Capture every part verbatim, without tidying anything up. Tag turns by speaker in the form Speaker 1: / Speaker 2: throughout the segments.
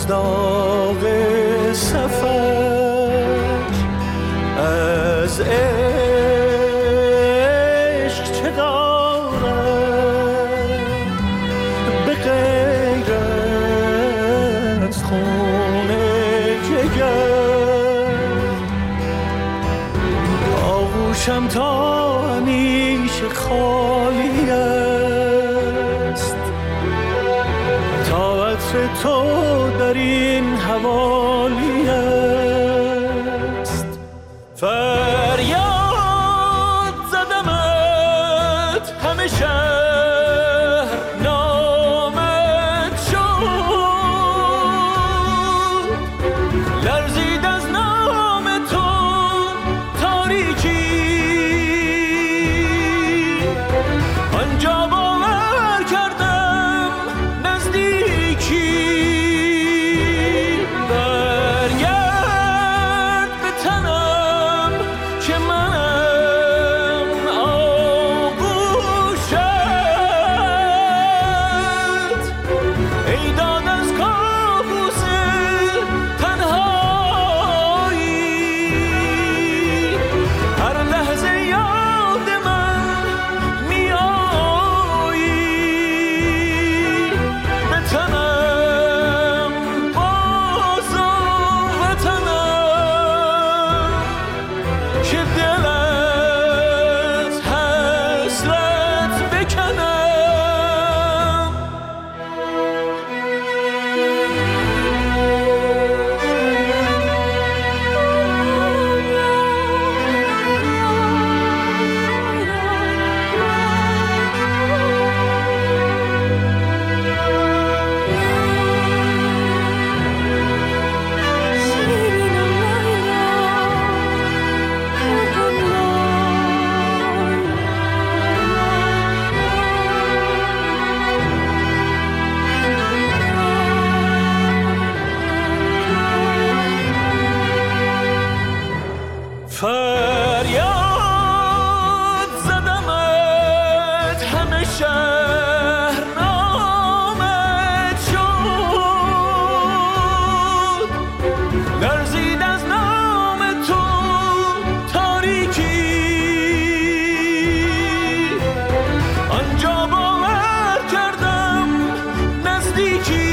Speaker 1: داغ سفر، از عشق چه دارم به غیر از خون جگر. آغوشم تا همیشه خالی است، تا عطر تو در این حوالی است. فریاد زدمت همه شهر نامت شد، لرزید از نام تو تاریکی، آنجا باور کردم نزدیکی. برگرد به تنم که منم آغوشت، ای داد از کابوس تنهایی، هر لحظه یاد من می آیی. به تنم باز و وطنم که دل از حسرت بکنم. فریاد زدمت همه شهر نامت شد، لرزید از نام تو تاریکی، آنجا باور کردم نزدیکی.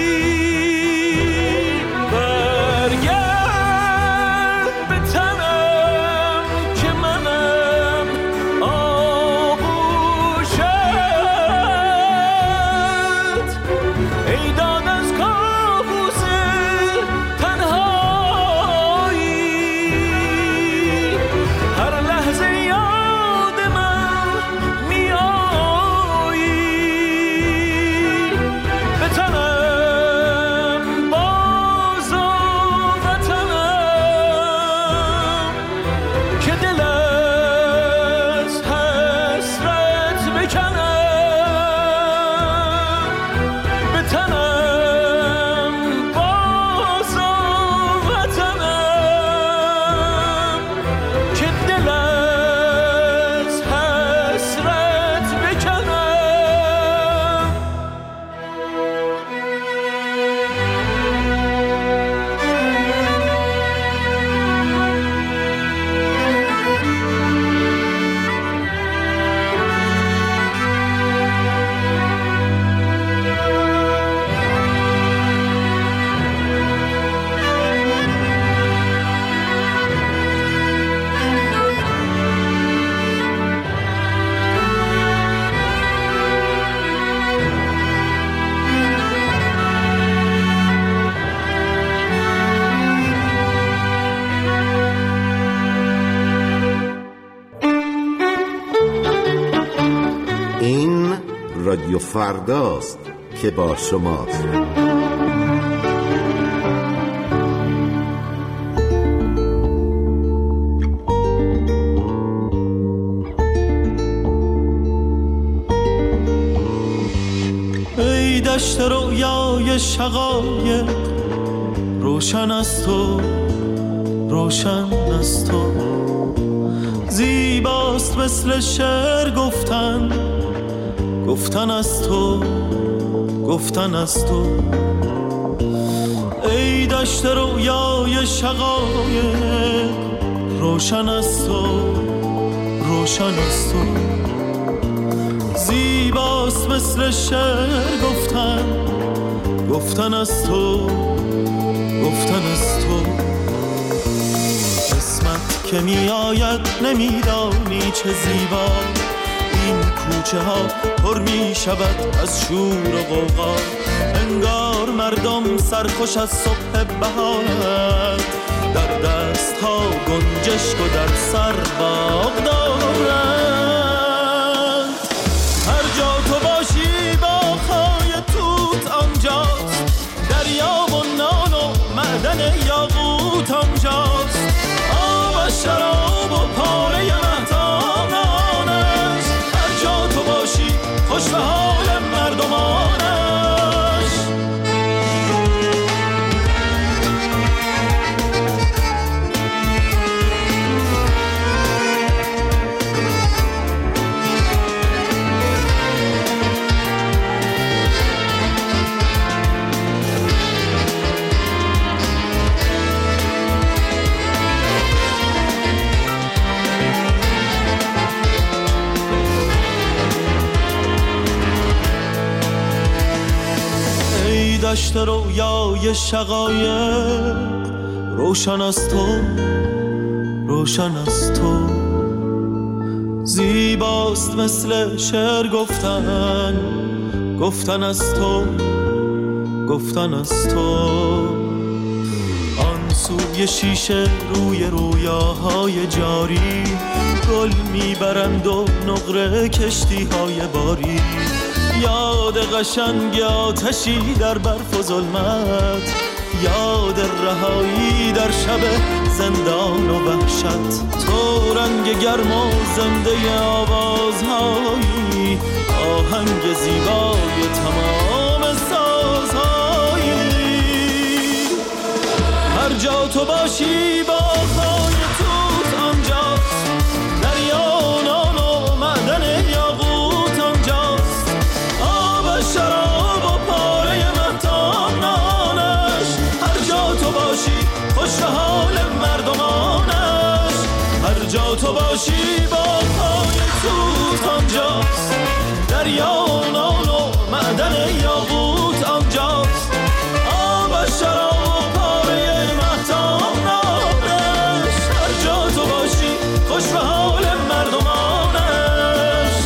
Speaker 1: برگرد به تنم که منم آغوشت، ای داد از کابوس تنهایی، هر لحظه یاد من می آیی. به تنم باز و وطنم که دل از حسرت بکنم. به تنم باز و وطنم که دل از حسرت بکنم.
Speaker 2: این رادیو فرداست که با شماست.
Speaker 1: ای دشت رویای شقایق، روشن از تو، روشن از تو، زیباست مثل شعر گفتن، گفتن از تو، گفتن از تو. دشت رویای شقایق روشن است تو، روشن است تو. زیباست مثل شعر گفتن، گفتن از تو، گفتن از تو. قسمت که می آید نمیدانی چه زیبا، این کوچه ها پر می شود از شور و غوغا. انگار مردم سرخوش از صبح بهارند، در دست ها گنجشک و در سر باغ دارند. هر جا تو باشی باغ‌های توت آنجاست، دریا و نان و معدن یاقوت آنجاست. آب و شراب و پاره مهتانانش، هر جا تو باشی خوش به حال مردمانش. دشت رویای شقایق روشن از تو، روشن از تو. زیباست مثل شعر گفتن، گفتن از تو، گفتن از تو. آن سوی شیشه روی رویاهای جاری، گل میبرند و نقره کشتی های باری. یاد قشنگ آتشی در برف و ظلمت، یاد رهایی در شب زندان و وحشت. تو رنگ گرم و زنده آوازهایی، آهنگ زیبای تمام سازهایی. هر جا تو باشی باغ‌های توت آنجاست، دریا و نان و معدن یاقوت آنجاست. شراب و پاره مهتانانش، هر جا تو باشی خوش به حال مردمانش. هر جا تو باشی باغ‌های توت آنجاست، دریا و نان و معدن یاقوت آنجاست. آب و شراب و پاره مهتانانش، هر جا تو باشی خوش به حال مردمانش.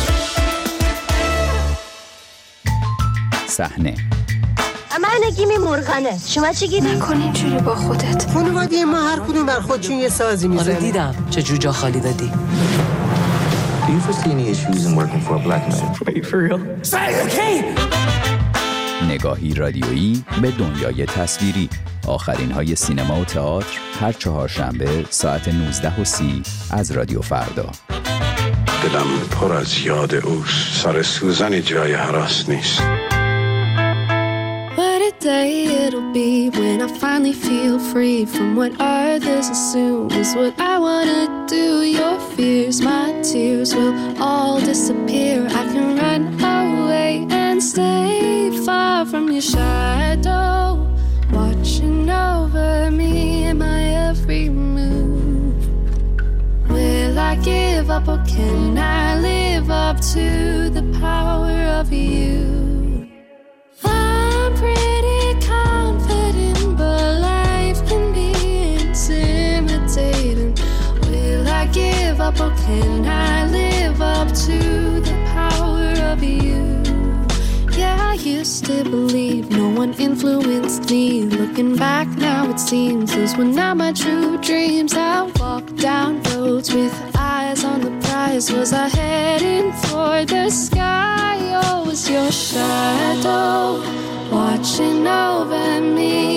Speaker 3: صحنه
Speaker 4: من نگیم مرغنه، شما چی گیدی؟
Speaker 5: نکن اینجوری با خودت.
Speaker 6: خانواده ما هر کدوم بر خودشون یه سازی میزنن.
Speaker 7: آره دیدم چه جوجا خالی دادی.
Speaker 8: Do you foresee any issues in working for a black man?
Speaker 9: Wait, for real?
Speaker 3: نگاهی رادیویی به دنیای تصویری. آخرین های سینما و تئاتر هر چهارشنبه ساعت نوزده و سی از رادیو فردا.
Speaker 10: دلم پر از یاد اوست، سر سوزن جای هراس نیست.
Speaker 5: What a day it'll be when I finally feel free from what others assume is what I wanna do. Your fears, my tears will all disappear. I can run away and stay far from your shadow, watching over me in my every move. Will I give up or can I live up to the power of you? I'm pretty confident, but life can be intimidating. Will I give up or can I live up to the power of you? Yeah, I used to believe no one influenced me. Looking back now it seems those were not my true dreams. I walked down roads with eyes on the prize. Was I heading for the sky or was your shadow watching over me?